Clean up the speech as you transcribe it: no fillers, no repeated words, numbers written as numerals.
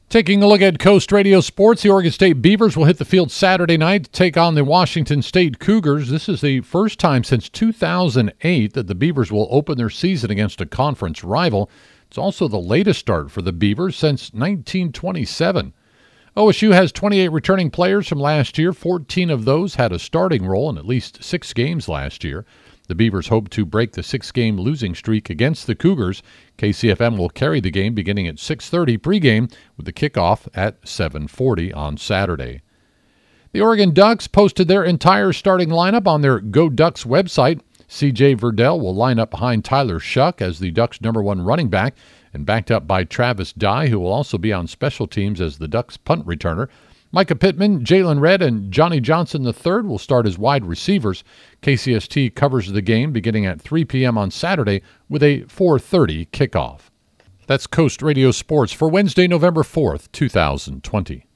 Taking a look at Coast Radio Sports, the Oregon State Beavers will hit the field Saturday night to take on the Washington State Cougars. This is the first time since 2008 that the Beavers will open their season against a conference rival. It's also the latest start for the Beavers since 1927. OSU has 28 returning players from last year. 14 of those had a starting role in at least 6 games last year. The Beavers hope to break the 6-game losing streak against the Cougars. KCFM will carry the game beginning at 6:30 pregame with the kickoff at 7:40 on Saturday. The Oregon Ducks posted their entire starting lineup on their Go Ducks website. C.J. Verdell will line up behind Tyler Shuck as the Ducks' #1 running back and backed up by Travis Dye, who will also be on special teams as the Ducks' punt returner. Micah Pittman, Jalen Redd, and Johnny Johnson III will start as wide receivers. KCST covers the game beginning at 3 p.m. on Saturday with a 4:30 kickoff. That's Coast Radio Sports for Wednesday, November 4th, 2020.